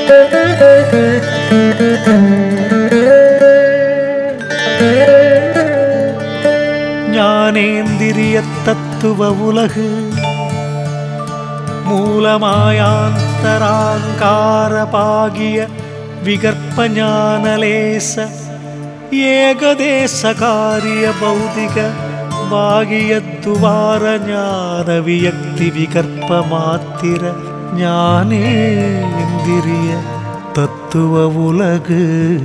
ஞானேந்திரிய தத்துவ உலகு மூலமாயாந்தராங்காரபாகிய விகற்ப ஞானலேச ஏகதேச காரிய பௌதிக பாகிய துவார ஞான வியக்தி விகற்ப மாத்திர ஞானேந்திரிய தத்துவ உலகு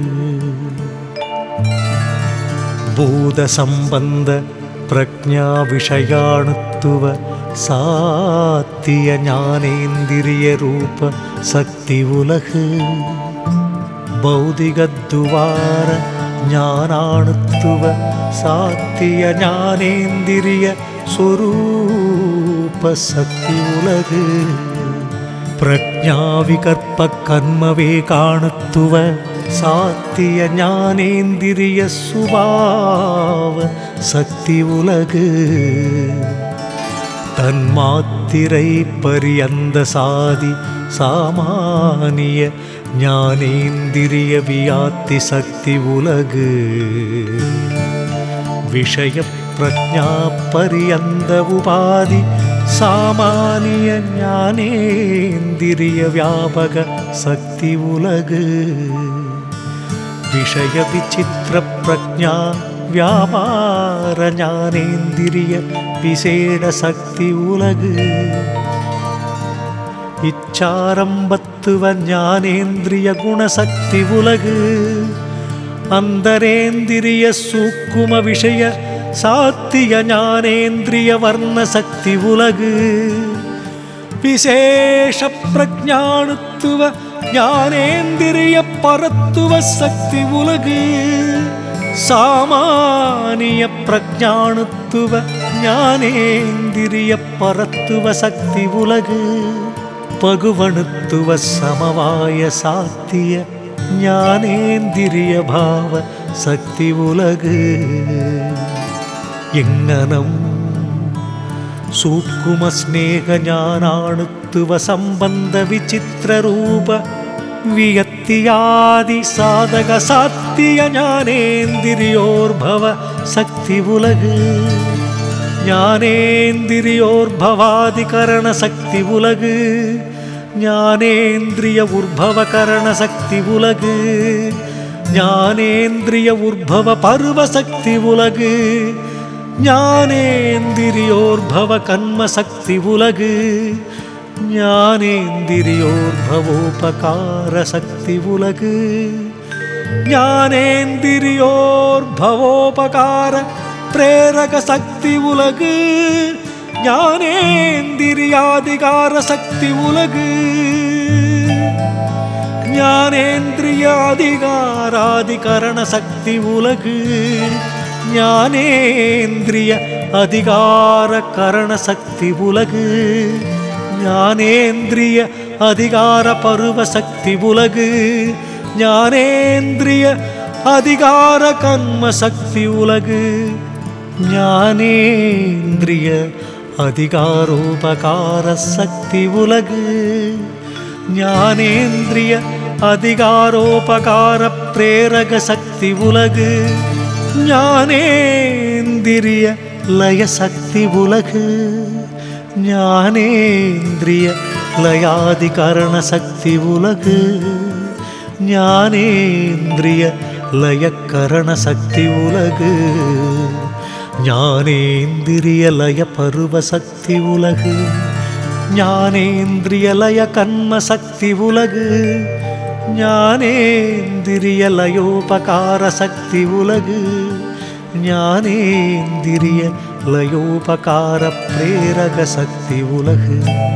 பூத சம்பந்த பிரக்ஞா விஷயாணுத்துவ சாத்திய ஞானேந்திரிய ரூப சக்தி உலகு பௌதிக துவார ஞானாணுத்துவ சாத்திய ஞானேந்திரிய சொரூப சக்தி உலகு பிரக்ஞா விகற்ப கர்மவே காணுத்துவ சாத்திய ஞானேந்திரிய சுபாவ சக்தி உலகு தன்மாத்திரை பரியந்த சாதி சாமானிய ஞானேந்திரிய வியாத்தி சக்தி உலகு விஷய பிரக்ஞா பரியந்த உபாதி சாமானிய ஞானேந்திரிய வியாபக சக்தி உலகு விஷய விசித்திர பிரக்ஞா வியாபார ஞானேந்திரிய விசேட சக்தி உலகு இச்சாரம்பத்துவ ஞானேந்திரிய குணசக்தி உலகு அந்தரேந்திரிய சூக்கும விஷய சாத்திய ஞானேந்திரிய வர்ண சக்தி உலகு விசேஷ பிரஜானுத்துவ ஞானேந்திரிய பரத்துவ சக்தி உலகு சாமானிய பிரஜானுத்துவ ஞானேந்திரிய பரத்துவ சக்தி உலகு பகுவணுத்துவ சமவாய சாத்திய ஞானேந்திரிய பாவ சக்தி உலகு எங்கனம் சூக்கும ஸ்நேக ஞானாணுத்துவ சம்பந்த விசித்திர ரூப வியத்தியாதி சாதக சாத்திய ஞானேந்திரியோர்பவ சக்தி உலகு ஞானேந்திரியோர்பவாதிகரண சக்தி உலகு ஞானேந்திரிய உர்பவகரண சக்தி உலகு ஞானேந்திரிய உர்பவ பருவ சக்தி உலகு ஞானேந்திரியோர்பவ கன்ம சக்தி உலகு ஞானேந்திரியோர்பவோபகார சக்தி உலகு ஞானேந்திரியோர்பவோபகார பிரேரக சக்தி உலகு ஞானேந்திரியாதிகார சக்தி உலகு ஞானேந்திரிய அதிகாராதிகரண சக்தி உலகு ஞானேந்திரிய அதிகார கரண சக்தி உலகு ஞானேந்திரிய அதிகார பருவ சக்தி உலகு ஞானேந்திரிய அதிகார கர்ம சக்தி உலகு ஞானேந்திரிய அதிகாரோபகார சக்தி உலகு ஞானேந்திரிய அதிகாரோபகார பிரேரக சக்தி உலகு ஞானேந்திரிய லய சக்தி உலகு ஞானேந்திரிய லயாதிகரண சக்தி உலகு ஞானேந்திரிய லயக்கரண சக்தி உலகு ஞானேந்திரிய லய பருவ சக்தி உலகு ஞானேந்திரிய லய கன்ம சக்தி உலகு ஞானேந்திரிய லயோபகார சக்தி உலகு ஞானேந்திரிய லயோபகார பிரேரக சக்தி உலகு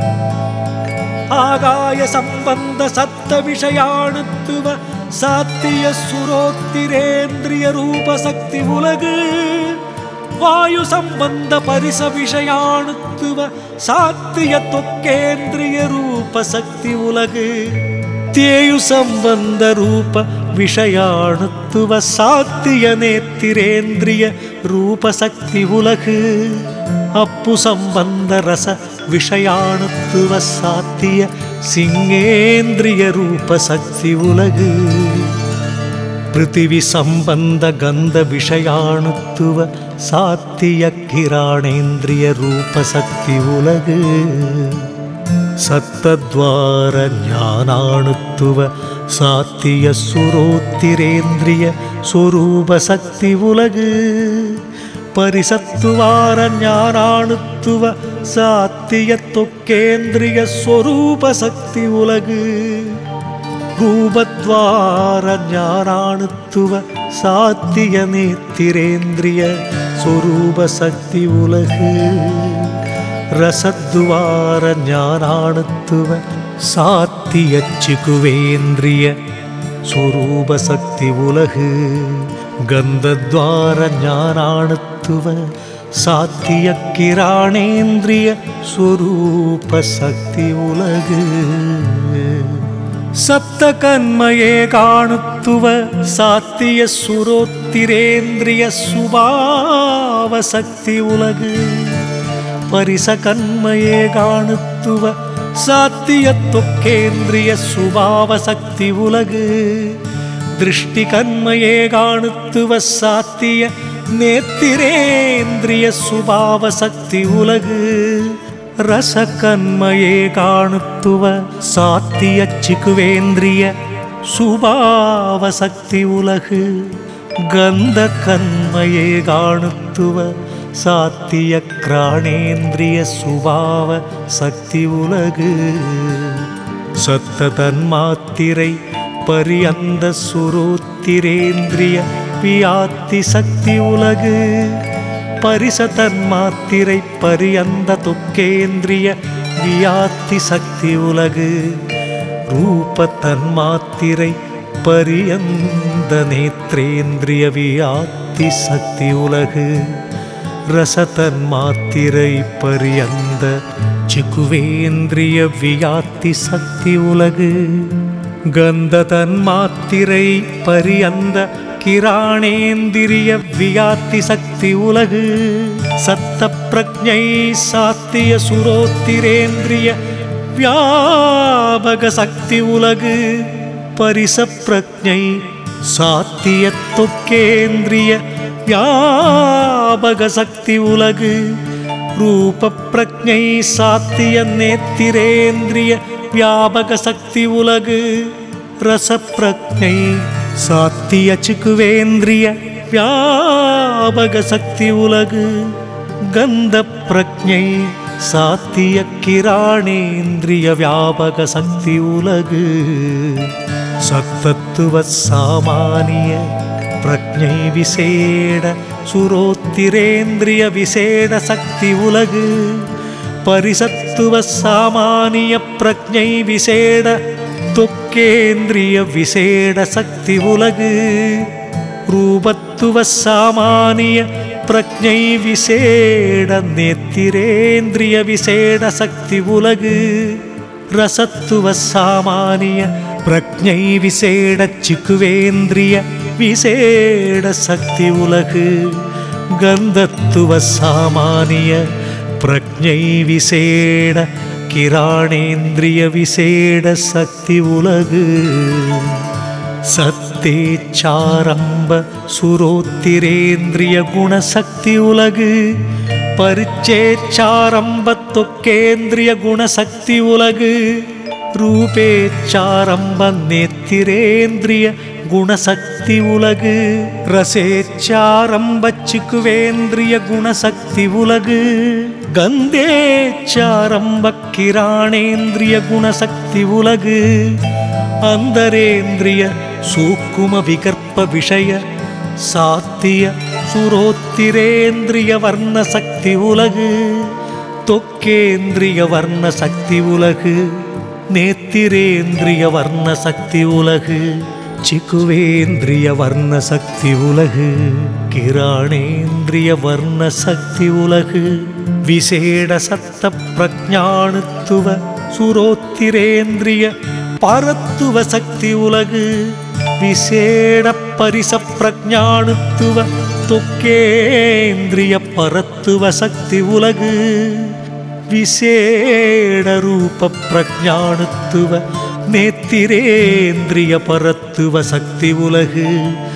ஆகாய சம்பந்த சத்த விஷயாணுத்துவ சாத்திய சுரோத்திரேந்திரிய ரூப சக்தி உலகு வாயு சம்பந்த பரிச விஷயாணுத்துவ சாத்திய தொக்கேந்திரிய ரூப சக்தி உலகு தேயு சம்பந்த ரூப விஷயாணுத்துவ சாத்திய நேத்திரேந்திரிய ரூபசக்தி உலகு அப்பு சம்பந்த ரச விஷயாணுத்துவ சாத்திய சிங்கேந்திரிய ரூபசக்தி உலகு பிருத்திவி சம்பந்த கந்த விஷயாணுத்துவ சாத்திய கிராணேந்திரிய ரூபசக்தி உலகு சத்தத்வார ஞானாணுத்துவ சாத்திய சுரோத்திரேந்திரிய சொரூபசக்தி உலகு பரிசத்துவார ஞானாணுத்துவ சாத்திய தொக்கேந்திரிய சொரூபசக்தி உலகு ரூபத்வார ஞானாணுத்துவ சாத்திய நேத்திரேந்திரிய சொரூபசக்தி உலகு ரசத்வார ஞானாணுத்துவ சாத்திய சிகுவேந்திரிய சொரூபசக்தி உலகு கந்தத்வார ஞானாணுத்துவ சாத்திய கிராணேந்திரிய சொரூபசக்தி உலகு சப்த கன்மயே காணுத்துவ சாத்திய சுரோத்திரேந்திரிய சுபாவசக்தி உலகு பரிசகன்மயே காணுத்துவ சாத்திய தொக்கேந்திரிய சுபாவசக்தி உலகு திருஷ்டி கன்மயே காணுத்துவ சாத்திய நேத்திரேந்திரிய சுபாவசக்தி உலகு ரசகன்மயே காணுத்துவ சாத்திய சிகுவேந்திரிய சுபாவசக்தி உலகு கந்த கன்மயே காணுத்துவ சாத்திய கிராணேந்திரிய சுபாவ சக்தி உலகு சத்த தன்மாத்திரை பரியந்த சுரோத்திரேந்திரிய வியாத்தி சக்தி உலகு பரிசதன்மாத்திரை பரியந்த தொக்கேந்திரிய வியாத்தி சக்தி உலகு ரூப தன்மாத்திரை பரியந்த நேத்ரேந்திரிய வியாத்தி சக்தி உலகு ரசதன்மாத்திரை பரியந்த சிகுவேந்திரிய வியாத்தி சக்தி உலகு கந்த தன்மாத்திரை பரியந்த கிராணேந்திரிய வியாத்தி சக்தி உலகு சத்த பிரஜை சாத்திய சுரோத்திரேந்திரிய வியாபக சக்தி உலகு பரிச பிரஜை சாத்திய தொக்கேந்திரிய வியாபக சக்தி உலகு ரூப பிரஜை சாத்திய நேத்திரேந்திரிய வியாபக சக்தி உலகு ரச பிரஜை சாத்திய சிகுவேந்திரிய வியாபக சக்தி உலகு கந்த பிரஜை சாத்திய கிராணேந்திரிய வியாபக சக்தி உலகு சத்தத்துவ சாமானிய பிரஜை விசேட சுரோத்திரேந்திரிய விசேட சக்தி உலகு பரிசத்துவ சாமானிய பிரஜை விசேட தொக்கேந்திரிய விசேட சக்தி உலகு ரூபத்துவ சாமானிய பிரஜை விசேட நேத்திரேந்திரிய விசேட சக்தி உலகு ரசத்துவ சாமானிய பிரஜை விசேட சிகுவேந்திரிய விசேட சக்தி உலகு கந்தத்துவ சாமானிய பிரஜை விசேட கிராணேந்திரிய விசேட சக்தி உலகு சத்தேச்சாரம்ப சுரோத்திரேந்திரிய குணசக்தி உலகு பரிச்சேச்சாரம்ப தொக்கேந்திரிய குணசக்தி உலகு ரூபேச்சாரம்ப நேத்திரேந்திரிய குணசக்தி உலகு ரசேச்சாரம்ப சிகுவேந்திரிய குணசக்தி உலகு கந்தேச்சாரம்ப கிராணேந்திரிய குணசக்தி உலகு அந்தரேந்திரிய சூக்கும விகற்ப விஷய சாத்திய சுரோத்திரேந்திரிய வர்ண சக்தி உலகு தொக்கேந்திரிய வர்ண சக்தி உலகு நேத்திரேந்திரிய வர்ண சக்தி உலகு சிகுவேந்திரிய வர்ண சக்தி உலகு கிராணேந்திரிய வர்ண சக்தி உலகு விசேட சத்த பிரஜானுத்துவ சுரோத்திரேந்திரிய பரத்துவ சக்தி உலகு விசேட பரிச பிரஜானுத்துவ தொக்கேந்திரிய பரத்துவ சக்தி உலகு விசேட ரூப பிரஜானுத்துவ நேத்திரேந்திரிய பரத்துவ சக்தி உலகு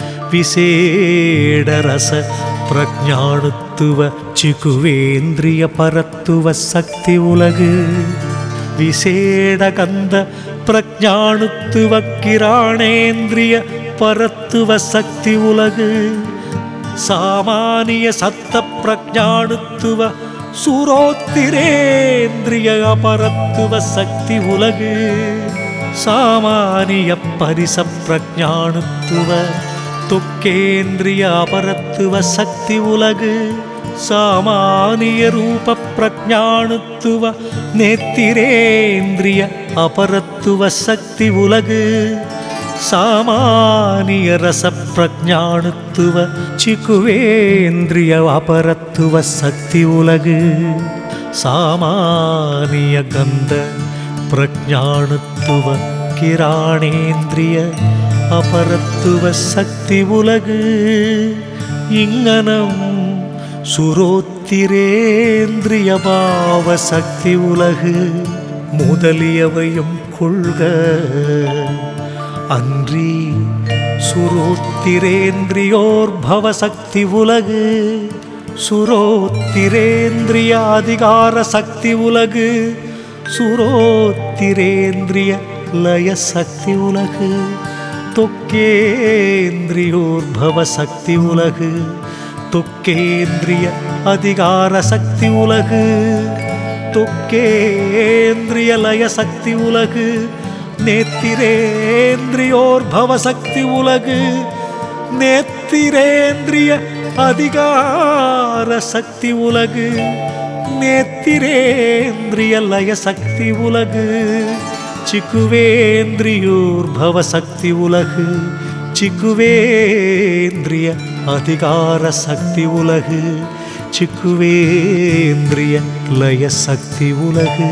விசேட ரச பிரஜானுத்துவ சிகுவேந்திரிய பரத்துவ சக்தி உலகு விசேட கந்த பிரஜானுத்துவ கிராணேந்திரிய பரத்துவ சக்தி உலகு சாமானிய சத்த பிரஜானுத்துவ சுரோத்திரேந்திரிய அபரத்துவ சக்தி உலகு சாமானிய பரிச பிரஜானுத்துவ தொக்கேந்திரிய அபரத்துவ சக்தி உலகு சாமானிய ரூப பிரஜானுத்துவ நேத்திரேந்திரிய அபரத்துவ சக்தி உலகு சாமானிய ரச பிரஜானுத்துவ சிகுவேந்திரிய அபரத்துவ சக்தி உலகு சாமானிய கந்த பிரஜானுத்துவ கிராணேந்திரிய அபரத்துவ சக்தி உலகு இங்கனம் சுரோத்திரேந்திரிய பாவ சக்தி உலகு முதலியவையும் கொள்க அன்றி சுரோத்திரேந்திரியோர்பவ சக்தி உலகு சுரோத்திரேந்திரிய அதிகார சக்தி உலகு சுரோத்திரேந்திரிய லய சக்தி உலகு தொக்கேந்திரியோர்பவ சக்தி உலகு தொக்கேந்திரிய அதிகார சக்தி உலகு தொக்கேந்திரிய லய சக்தி உலகு நேத்திரேந்திரியோர்பவ சக்தி உலகு நேத்திரேந்திரிய அதிகார சக்தி உலகு நேத்திரேந்திரிய லய சக்தி உலகு சிகுவேந்திரியோர்பவ சக்தி உலகு சிகுவேந்திரிய அதிகார சக்தி உலகு சிகுவேந்திரிய லய சக்தி உலகு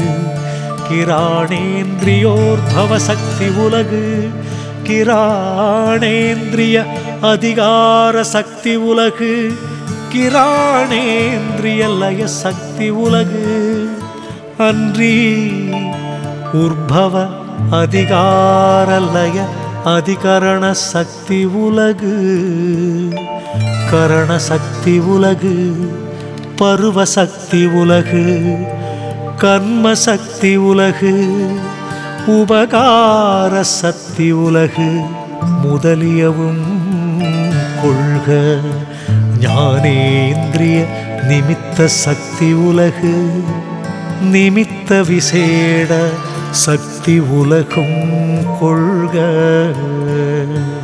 கிராணேந்திரியோர்பவ சக்தி உலகு கிராணேந்திரிய அதிகார சக்தி உலகு கிராணேந்திரிய லய சக்தி உலகு அன்றி உர்பவ அதிகார லய அதிகரண சக்தி உலகு கரண சக்தி உலகு பருவ சக்தி உலகு கர்ம சக்தி உலகு உபகார சக்தி உலகு முதலியவும் கொள்க ஞானேந்திரிய நிமித்த சக்தி உலகு நிமித்த விசேட சக்தி உலகும் கொள்க